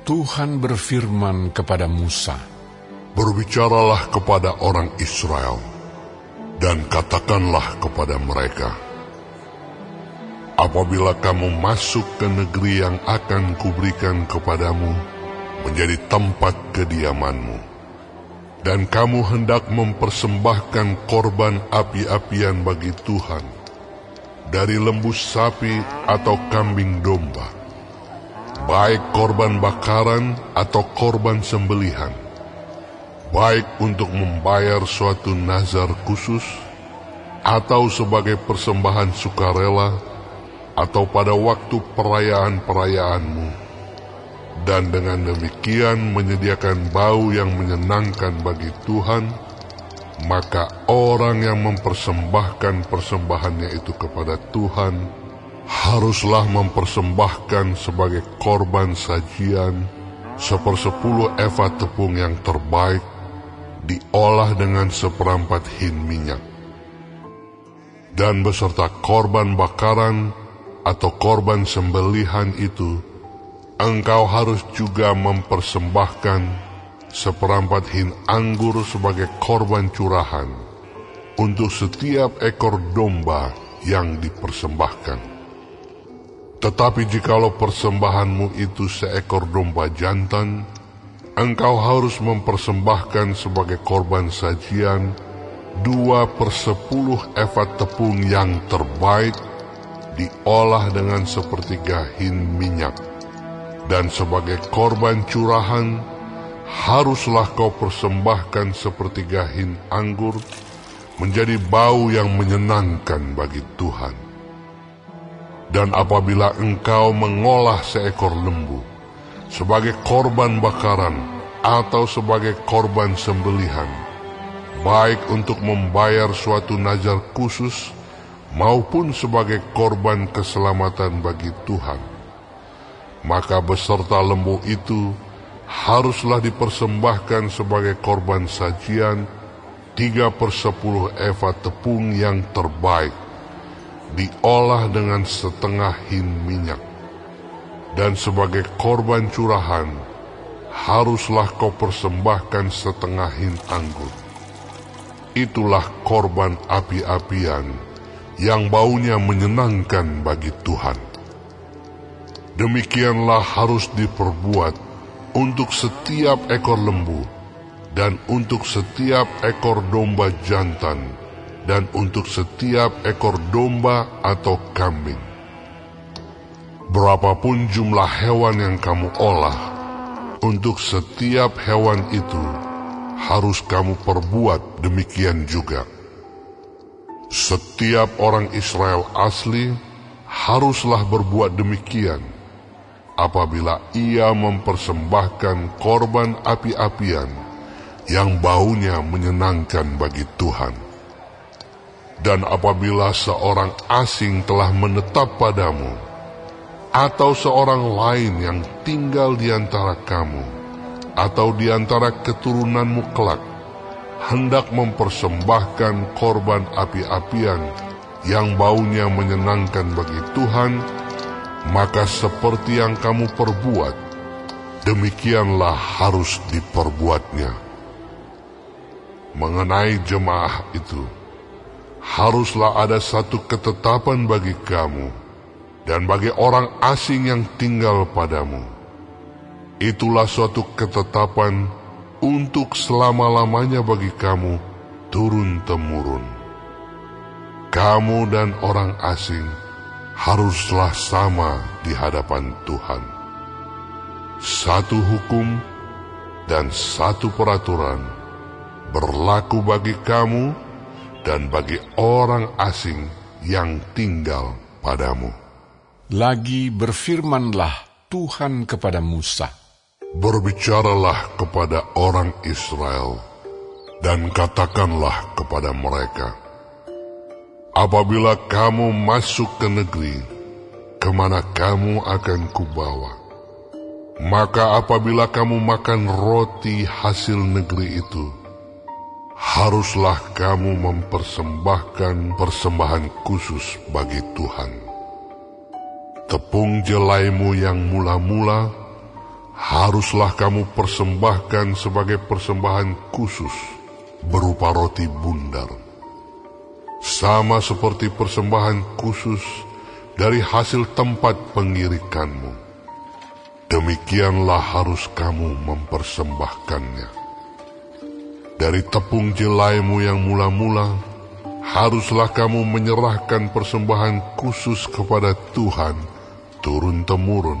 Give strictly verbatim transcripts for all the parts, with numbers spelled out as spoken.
Tuhan berfirman kepada Musa, "Berbicaralah kepada orang Israel, dan katakanlah kepada mereka, apabila kamu masuk ke negeri yang akan kuberikan kepadamu menjadi tempat kediamanmu, dan kamu hendak mempersembahkan korban api-apian bagi Tuhan dari lembu sapi atau kambing domba, baik korban bakaran atau korban sembelihan, baik untuk membayar suatu nazar khusus, atau sebagai persembahan sukarela, atau pada waktu perayaan-perayaanmu, dan dengan demikian menyediakan bau yang menyenangkan bagi Tuhan, maka orang yang mempersembahkan persembahannya itu kepada Tuhan haruslah mempersembahkan sebagai korban sajian sepersepuluh eva tepung yang terbaik, diolah dengan seperempat hin minyak. Dan beserta korban bakaran atau korban sembelihan itu, engkau harus juga mempersembahkan seperempat hin anggur sebagai korban curahan untuk setiap ekor domba yang dipersembahkan. Tetapi jikalau persembahanmu itu seekor domba jantan, engkau harus mempersembahkan sebagai korban sajian dua per sepuluh eva tepung yang terbaik, diolah dengan sepertiga hin minyak. Dan sebagai korban curahan, haruslah kau persembahkan sepertiga hin anggur menjadi bau yang menyenangkan bagi Tuhan. Dan apabila engkau mengolah seekor lembu sebagai korban bakaran atau sebagai korban sembelihan, baik untuk membayar suatu nazar khusus maupun sebagai korban keselamatan bagi Tuhan, maka beserta lembu itu haruslah dipersembahkan sebagai korban sajian tiga per sepuluh eva tepung yang terbaik, diolah dengan setengah hin minyak. Dan sebagai korban curahan, haruslah kau persembahkan setengah hin anggur. Itulah korban api-apian yang baunya menyenangkan bagi Tuhan. Demikianlah harus diperbuat untuk setiap ekor lembu, dan untuk setiap ekor domba jantan, dan untuk setiap ekor domba atau kambing. Berapapun jumlah hewan yang kamu olah, untuk setiap hewan itu harus kamu perbuat demikian juga. Setiap orang Israel asli haruslah berbuat demikian apabila ia mempersembahkan korban api-apian yang baunya menyenangkan bagi Tuhan. Dan apabila seorang asing telah menetap padamu, atau seorang lain yang tinggal di antara kamu, atau di antara keturunanmu kelak, hendak mempersembahkan korban api-apian yang baunya menyenangkan bagi Tuhan, maka seperti yang kamu perbuat, demikianlah harus diperbuatnya. Mengenai jemaah itu, haruslah ada satu ketetapan bagi kamu dan bagi orang asing yang tinggal padamu. Itulah suatu ketetapan untuk selama-lamanya bagi kamu turun-temurun. Kamu dan orang asing haruslah sama di hadapan Tuhan. Satu hukum dan satu peraturan berlaku bagi kamu dan bagi orang asing yang tinggal padamu. Lagi berfirmanlah Tuhan kepada Musa, "Berbicaralah kepada orang Israel dan katakanlah kepada mereka, apabila kamu masuk ke negeri kemana kamu akan kubawa, maka apabila kamu makan roti hasil negeri itu, haruslah kamu mempersembahkan persembahan khusus bagi Tuhan. Tepung jelaimu yang mula-mula haruslah kamu persembahkan sebagai persembahan khusus berupa roti bundar, sama seperti persembahan khusus dari hasil tempat pengirikanmu. Demikianlah harus kamu mempersembahkannya. Dari tepung jelaimu yang mula-mula, haruslah kamu menyerahkan persembahan khusus kepada Tuhan turun-temurun.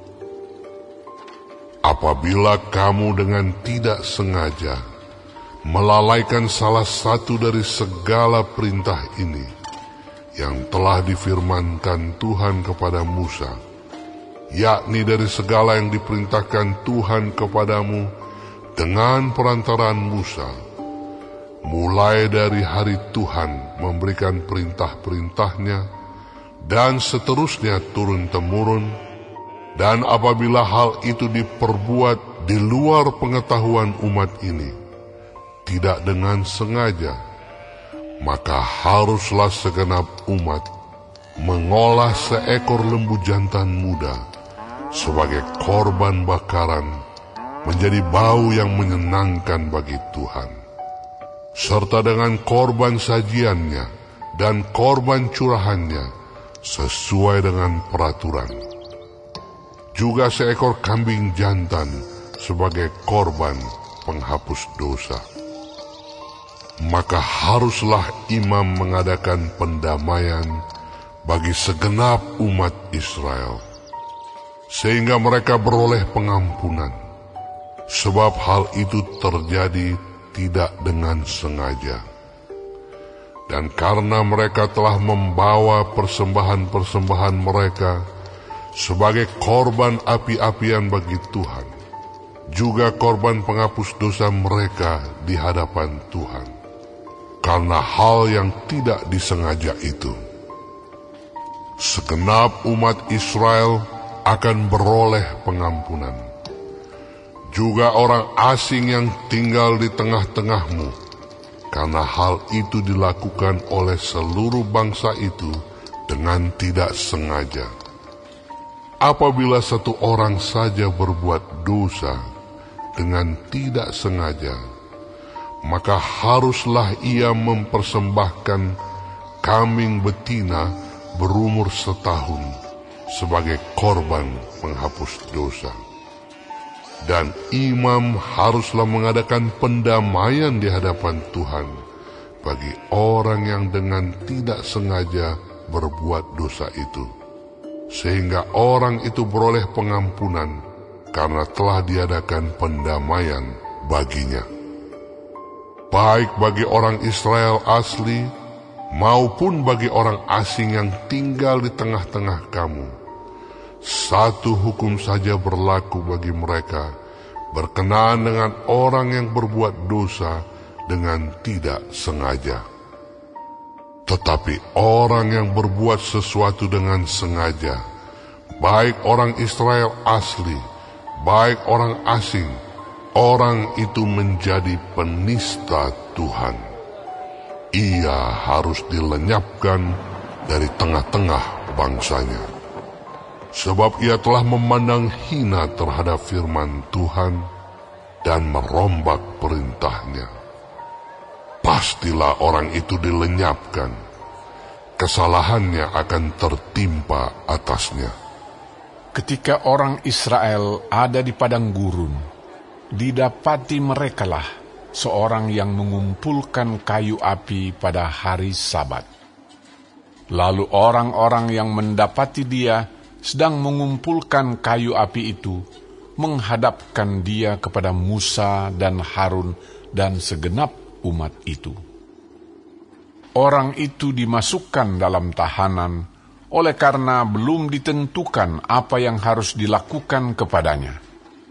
Apabila kamu dengan tidak sengaja melalaikan salah satu dari segala perintah ini yang telah difirmankan Tuhan kepada Musa, yakni dari segala yang diperintahkan Tuhan kepadamu dengan perantaraan Musa, mulai dari hari Tuhan memberikan perintah-perintahnya dan seterusnya turun-temurun, dan apabila hal itu diperbuat di luar pengetahuan umat ini, tidak dengan sengaja, maka haruslah segenap umat mengolah seekor lembu jantan muda sebagai korban bakaran, menjadi bau yang menyenangkan bagi Tuhan, serta dengan korban sajiannya dan korban curahannya sesuai dengan peraturan. Juga seekor kambing jantan sebagai korban penghapus dosa. Maka haruslah imam mengadakan pendamaian bagi segenap umat Israel, sehingga mereka beroleh pengampunan, sebab hal itu terjadi tidak dengan sengaja. Dan karena mereka telah membawa persembahan-persembahan mereka sebagai korban api-apian bagi Tuhan, juga korban penghapus dosa mereka di hadapan Tuhan, karena hal yang tidak disengaja itu, segenap umat Israel akan beroleh pengampunan. Juga orang asing yang tinggal di tengah-tengahmu, karena hal itu dilakukan oleh seluruh bangsa itu dengan tidak sengaja. Apabila satu orang saja berbuat dosa dengan tidak sengaja, maka haruslah ia mempersembahkan kambing betina berumur setahun sebagai korban penghapus dosa. Dan imam haruslah mengadakan pendamaian di hadapan Tuhan bagi orang yang dengan tidak sengaja berbuat dosa itu, sehingga orang itu beroleh pengampunan karena telah diadakan pendamaian baginya. Baik bagi orang Israel asli maupun bagi orang asing yang tinggal di tengah-tengah kamu, satu hukum saja berlaku bagi mereka berkenaan dengan orang yang berbuat dosa dengan tidak sengaja. Tetapi orang yang berbuat sesuatu dengan sengaja, baik orang Israel asli, baik orang asing, orang itu menjadi penista Tuhan. Ia harus dilenyapkan dari tengah-tengah bangsanya, sebab ia telah memandang hina terhadap firman Tuhan dan merombak perintahnya. Pastilah orang itu dilenyapkan, kesalahannya akan tertimpa atasnya. Ketika orang Israel ada di padang gurun, didapati merekalah seorang yang mengumpulkan kayu api pada hari Sabat. Lalu orang-orang yang mendapati dia sedang mengumpulkan kayu api itu menghadapkan dia kepada Musa dan Harun dan segenap umat itu. Orang itu dimasukkan dalam tahanan oleh karena belum ditentukan apa yang harus dilakukan kepadanya.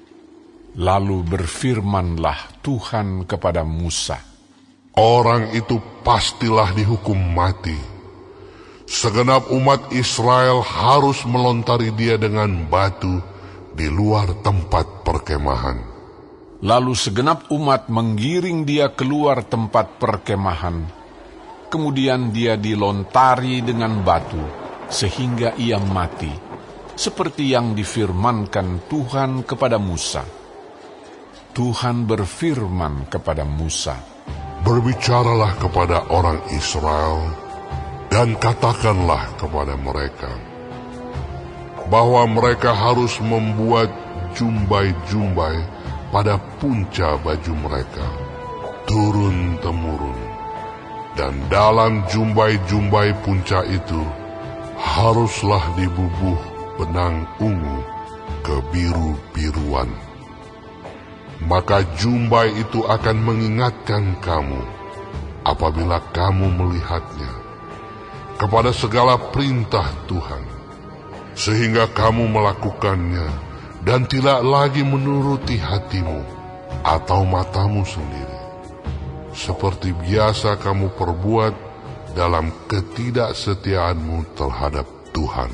Lalu berfirmanlah Tuhan kepada Musa, orang itu pastilah dihukum mati. Segenap umat Israel harus melontari dia dengan batu di luar tempat perkemahan. Lalu segenap umat menggiring dia keluar tempat perkemahan. Kemudian dia dilontari dengan batu, sehingga ia mati, seperti yang difirmankan Tuhan kepada Musa. Tuhan berfirman kepada Musa, "Berbicaralah kepada orang Israel, dan katakanlah kepada mereka, bahwa mereka harus membuat jumbai-jumbai pada punca baju mereka, turun-temurun. Dan dalam jumbai-jumbai punca itu, haruslah dibubuh benang ungu kebiru-biruan. Maka jumbai itu akan mengingatkan kamu, apabila kamu melihatnya, kepada segala perintah Tuhan, sehingga kamu melakukannya, dan tidak lagi menuruti hatimu atau matamu sendiri, seperti biasa kamu perbuat dalam ketidaksetiaanmu terhadap Tuhan.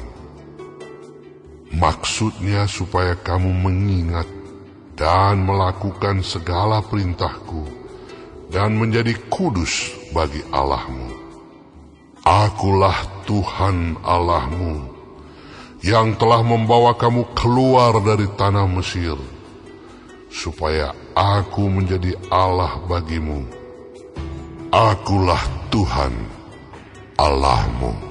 Maksudnya supaya kamu mengingat dan melakukan segala perintahku, dan menjadi kudus bagi Allahmu. Akulah Tuhan Allahmu, yang telah membawa kamu keluar dari tanah Mesir, supaya aku menjadi Allah bagimu. Akulah Tuhan Allahmu."